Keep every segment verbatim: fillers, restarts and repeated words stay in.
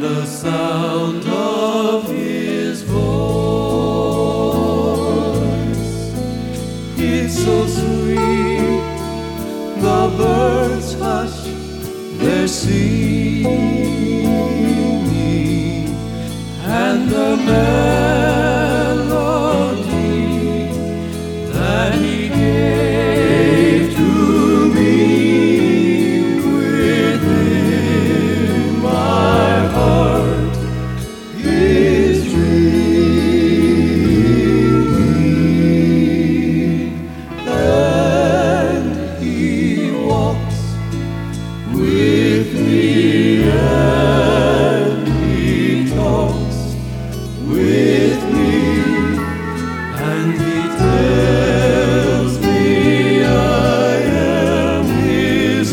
the sound of his voice. It's so sweet, the birds hush their singing, and the melody that he gave to me within my heart is ringing, and he walks with me, and he talks with me, and he tells me I am his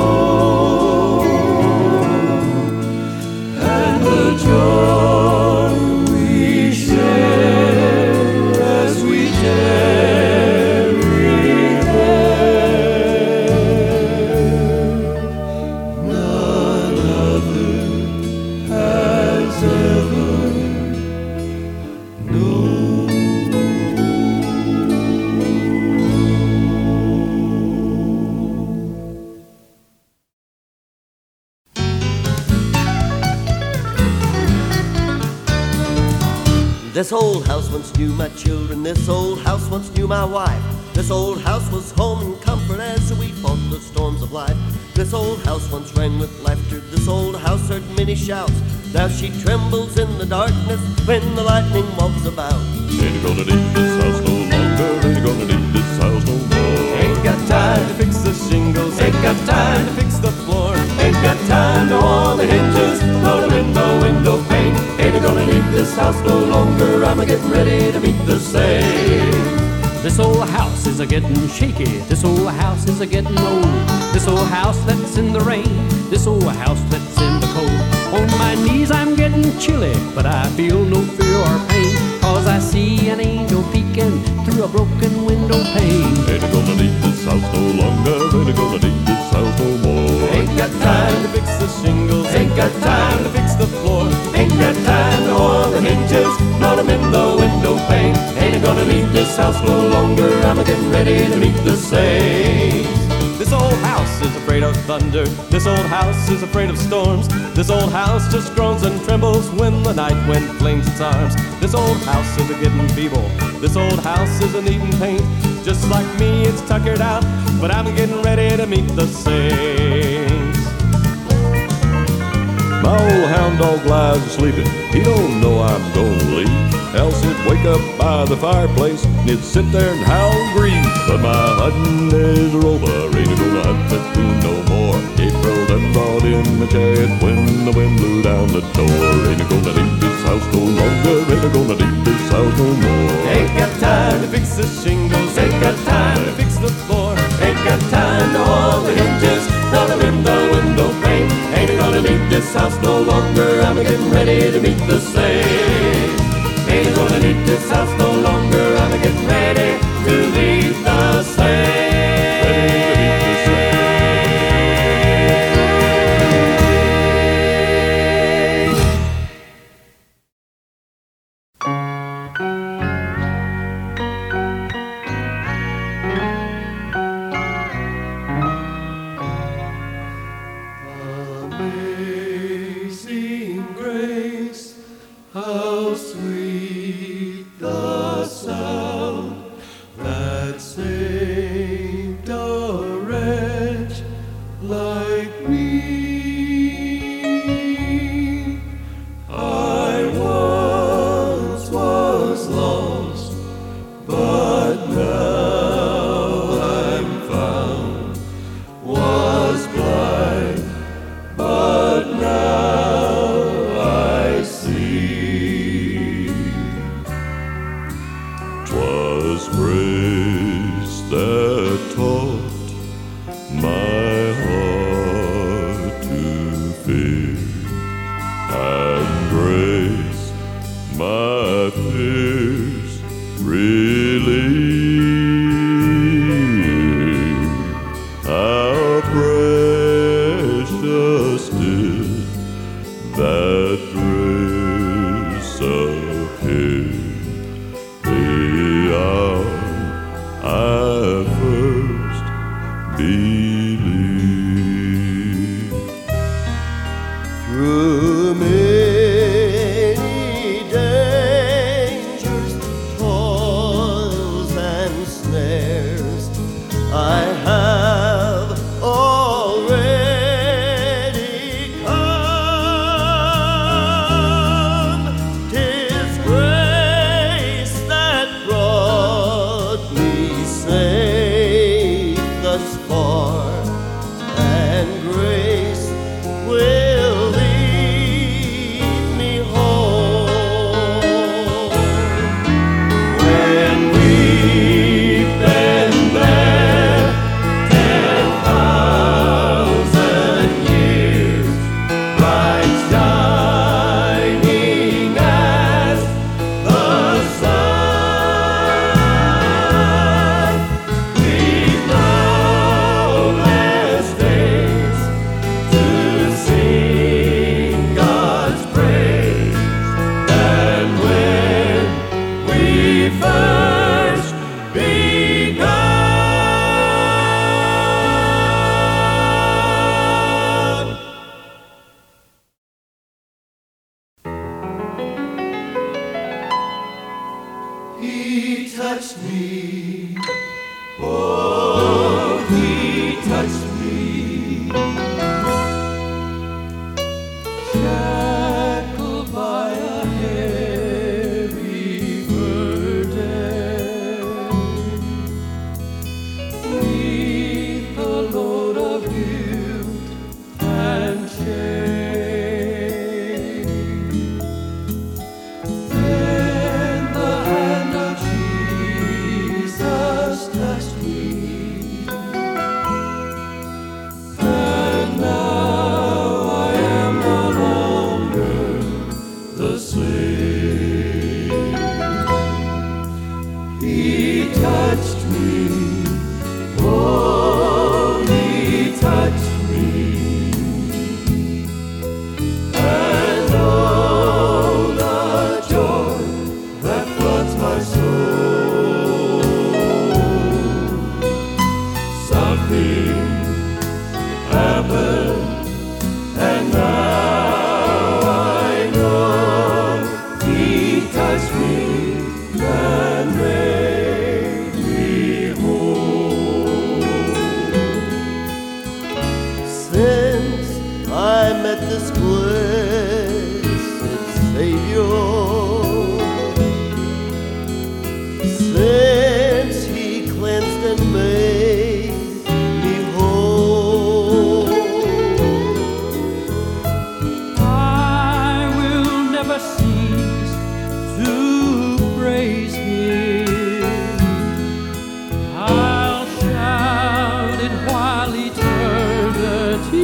own, and the joy we share as we tarry there, none other has ever known. This old house once knew my children, this old house once knew my wife. This old house was home and comfort as we fought the storms of life. This old house once rang with laughter, this old house heard many shouts. Now she trembles in the darkness when the lightning walks about. Ain't gonna need this house no longer, ain't gonna need this house no more. Ain't got time to fix the shingles, ain't got time to fix the floor, ain't got time to haul the hinges, put them in the window pane. Ain't gonna need this house no longer, I'm a-getting ready to meet the same. This old house is a-getting shaky, this old house is a-getting old. This old house that's in the rain, this old house that's in the cold. On my knees I'm getting chilly, but I feel no fear or pain, 'cause I see an angel peeking through a broken window pane. Ain't gonna need this house no longer, ain't gonna need this house no more. Ain't got time to fix the shingles, ain't got time to fix the floor, ain't got time to haul the hinges, put them in the window pane. Ain't gonna need this house no longer, I'm a-getting ready to meet the saints. This old house is afraid of thunder, this old house is afraid of storms. This old house just groans and trembles when the night wind flings its arms. This old house is a-getting feeble, this old house is a-needing paint. Just like me, it's tuckered out, but I'm getting ready to meet the saints. My old hound dog lies sleeping, he don't know I'm gonna leave. Else he'd wake up by the fireplace and he'd sit there and howl and grieve. But my hunting days are over, ain't gonna hunt that coon no more. April done brought in the chariot when the wind blew down the door. Ain't gonna need this house no longer, ain't gonna need this house no more. Ain't got time to fix the shingles, ain't got time to fix the floor, ain't got time to haul the hinges, put them in the window pane. Ain't gonna need this house no longer, I'm getting ready to meet the saints. Ain't gonna need this house no longer, I'm getting ready to meet the saints. Amazing grace, touched me. Oh, he touched me. Shackled by a heavy burden, neath the load of guilt and shame. Then the hand of Jesus touched me, and now I am no longer the same. He touched me, oh, he touched me, and oh, the joy that floods my soul. Something happened, and now I know he touched me and made me whole. Since I met this blessed Savior, since He cleansed and made me whole, I will never cease to praise Him. I'll shout it while eternity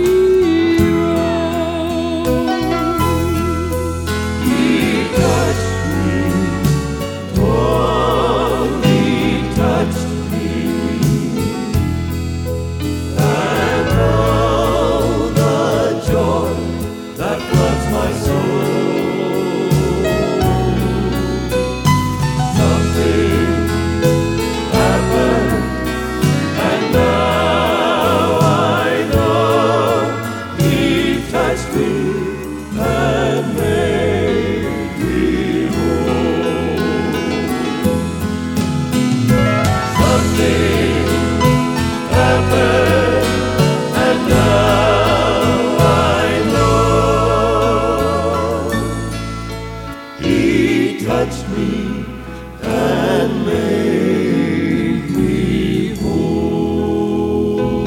rolls. He touched me, oh, he touched me, and oh, the joy that floods my soul. Something happened, and now I know he touched me and made me whole. Something happened, and now I know he touched me and made me whole.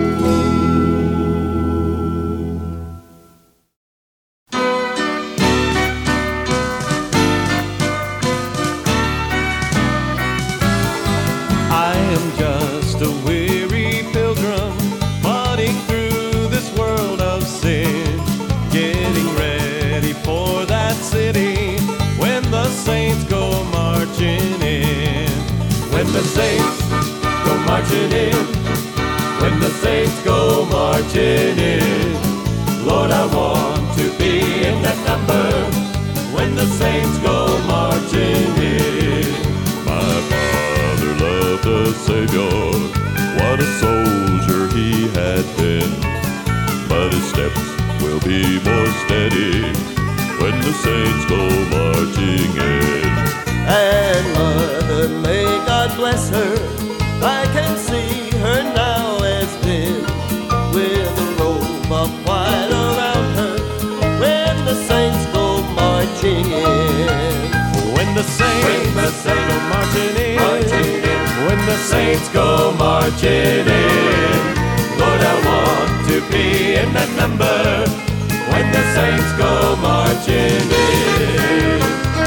I am just a weary pilgrim, plodding through this world of sin, getting ready for that city when the saints go marching in. When the saints go marching in, when the saints go marching in, Lord, I want to be in that number when the saints go marching in. My father loved a Savior, what a soldier he had been. But his steps will be more steady when the saints go marching in. and Mother, may God bless her. I can see her now as then, with a robe of white around her, when the saints go marching in. When the saints, when the saints go marching in, marching in, when the saints go marching in, Lord, I want to be in that number when the saints go marching in.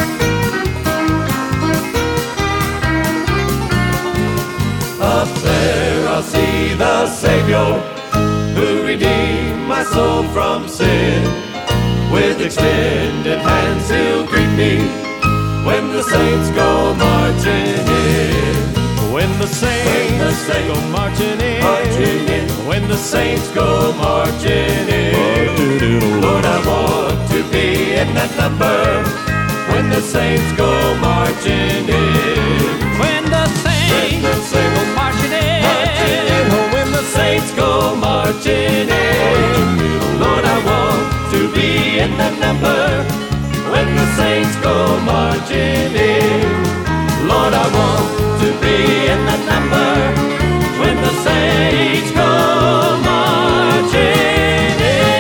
Up there I'll see the Savior who redeemed my soul from sin. With extended hands he'll greet me when the saints go marching in. When the saints, when the saints go marching in, marching in, when the saints go marching in, Lord, I want to be in that number when the saints go marching in. When the saints, when the saints go marching in, marching in, oh, when the saints go marching in, Lord, I want to be in that number when the saints go marching in. Lord, I want to to be in that number when the saints go marching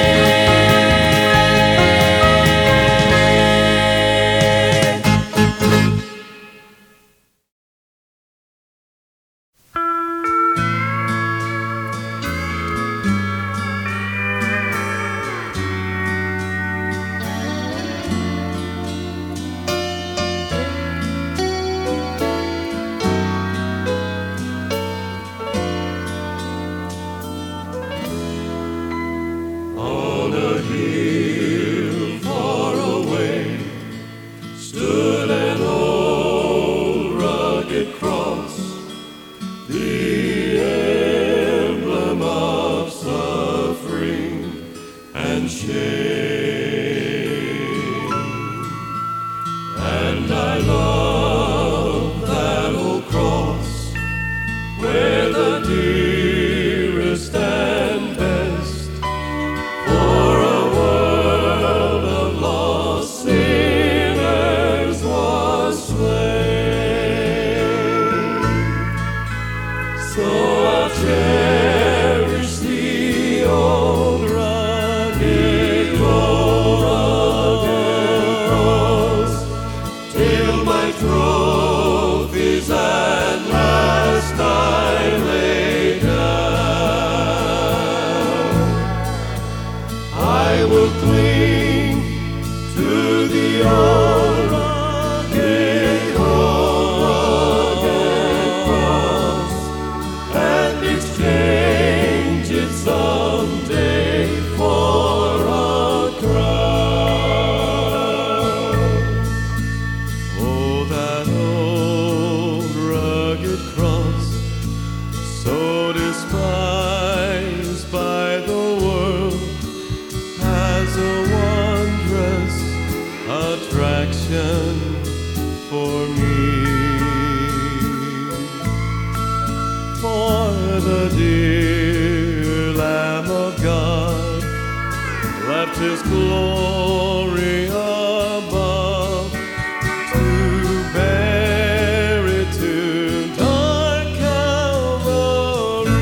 His glory above to bear it to dark Calvary.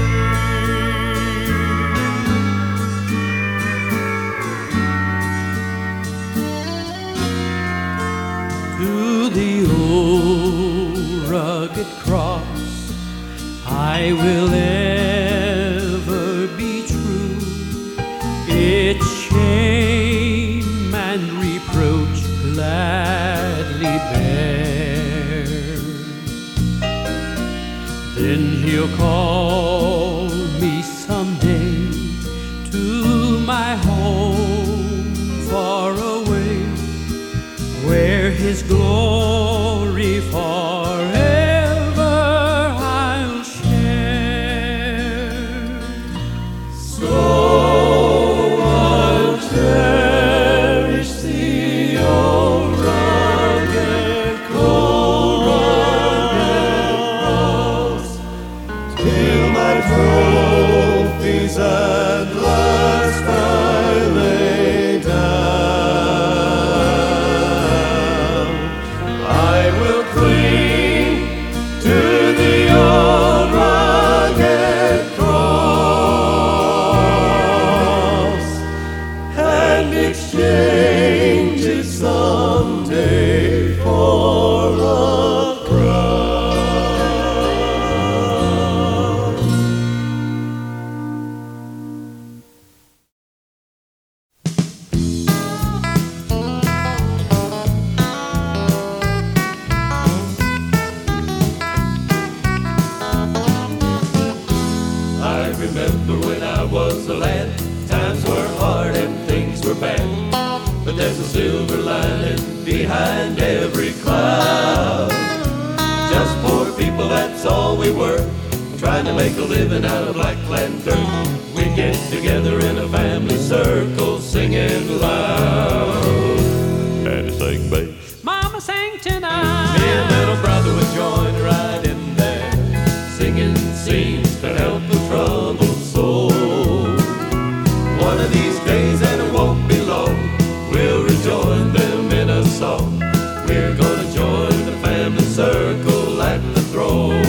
To the old rugged cross I will ever be true. It's shame and reproach gladly bear. Then he'll call me someday to my home far away, where his glory forever I'll share. So trophies at last I lay down. I will cling to the old rugged cross and exchange it someday for a crown. Remember when I was a lad, times were hard and things were bad, but there's a silver lining behind every cloud. Just poor people, that's all we were, trying to make a living out of blackland dirt. We'd get together in a family circle, singing loud. Daddy sang bass, Mama sang tonight. Me and little brother would join right in there, singing seems to help the troubled soul. One of these days, and it won't be long, we'll rejoin them in a song. We're gonna join the family circle at the throne.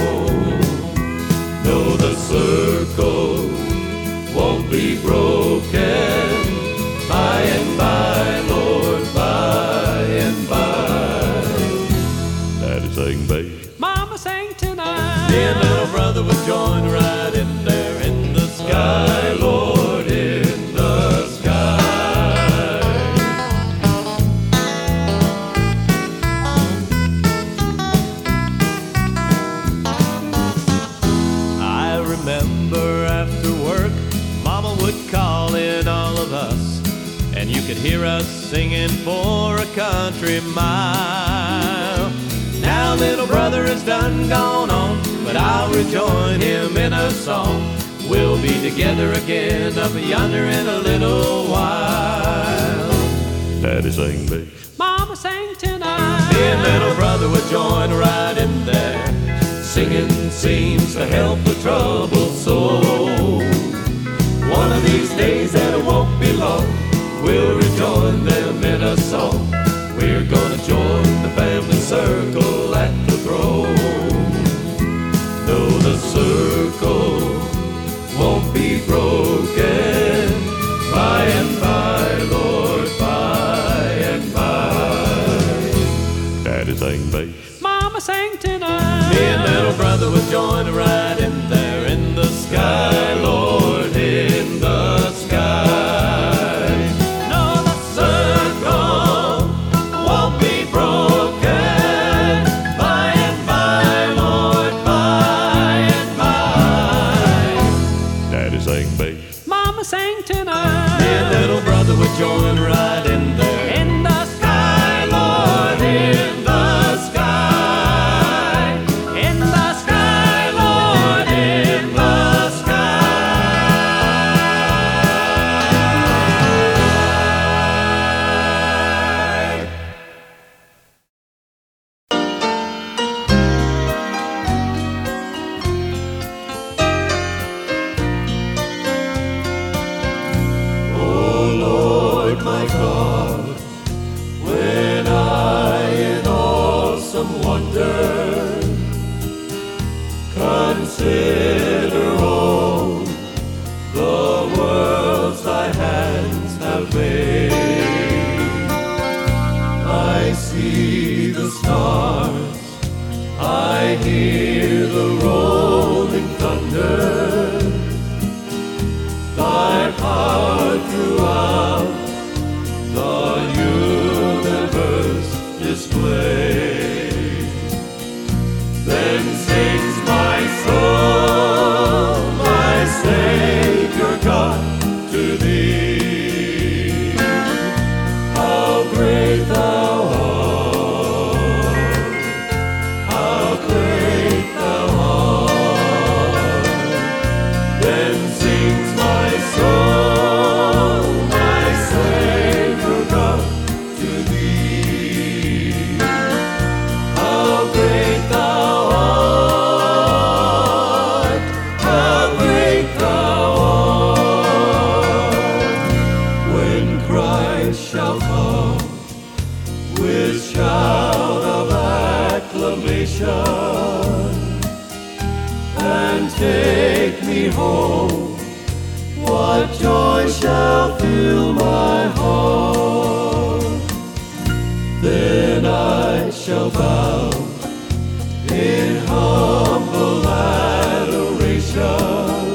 and you could hear us singing for a country mile. Now little brother is done gone on, but I'll rejoin him in a song. We'll be together again up yonder in a little while. Daddy sang bass, Mama sang tonight. Me and little brother would join right in there. Singing seems to help a troubled soul. One of these days, and it won't be long, we'll rejoin them in a song. We're gonna join the family circle at the throne. Though the circle won't be broken, by and by, Lord, by and by. Daddy sang bass, Mama sang tonight. Me and little brother would join right in there in the sky, Lord, in the sky. No, the circle won't be broken, by and by, Lord, by and by. Daddy sang bass, Mama sang tonight. Me and little brother would join right in there In the sky, Lord, in the sky. in the Sky, Lord, in the sky. Oh Lord, my God, when I in awesome wonder consider all the worlds thy hands have made, I see the stars, I hear the rolling thunder, thy power throughout the universe displays. Then sings my soul, my Savior God, to thee. How great thou art, how great thou art. Then sings my soul, my Savior God, to thee. How great thou art, how great thou art. When Christ shall come with shout of acclamation and take me home, what joy shall fill my heart. Then I shall bow in humble adoration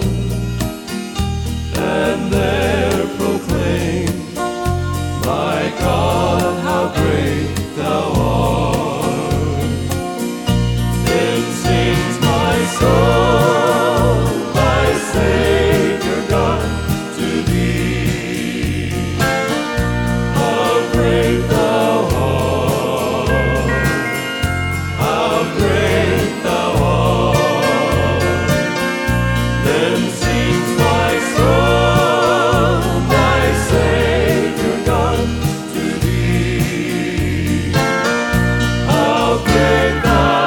and there proclaim, my God, how great thou art. Then sings my soul, my Savior God, to thee. How great thou art, how great thou art. Then sings my soul, my Savior God, to thee. How great thou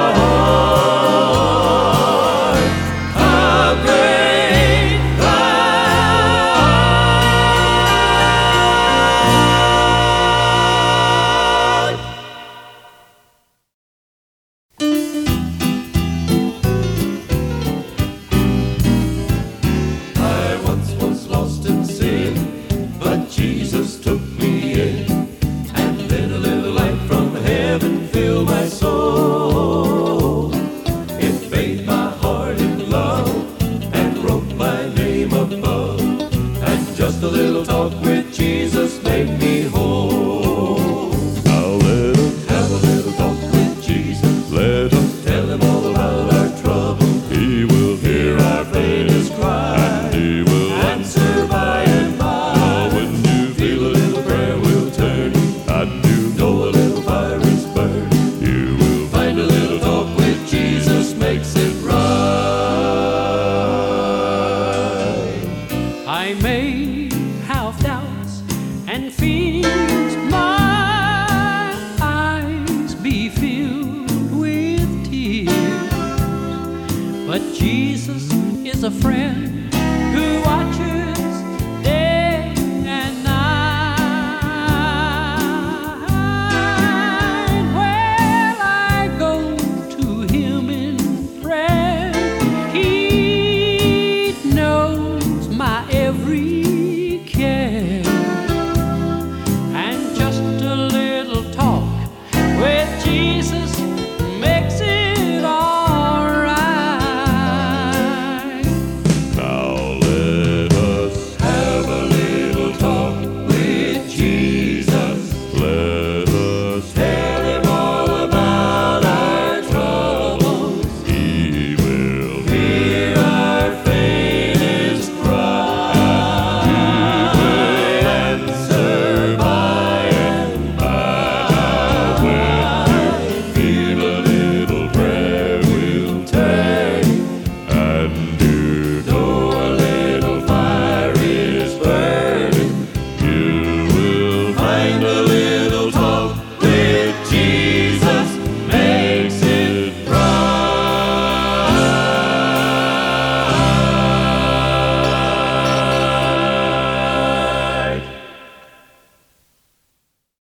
art, how great thou art. I once was lost in sin, but Jesus took me in, and then a little light from heaven filled my soul. It bathed my heart in love and wrote my name above, and just a little talk with Jesus made me whole. I'll let him, Have a little talk with Jesus, let him, tell him all about our trouble. he will hear Hear our faintest cry, and he will answer by and by. when you feel Feel a it. little and fears my eyes be filled with tears. But Jesus is a friend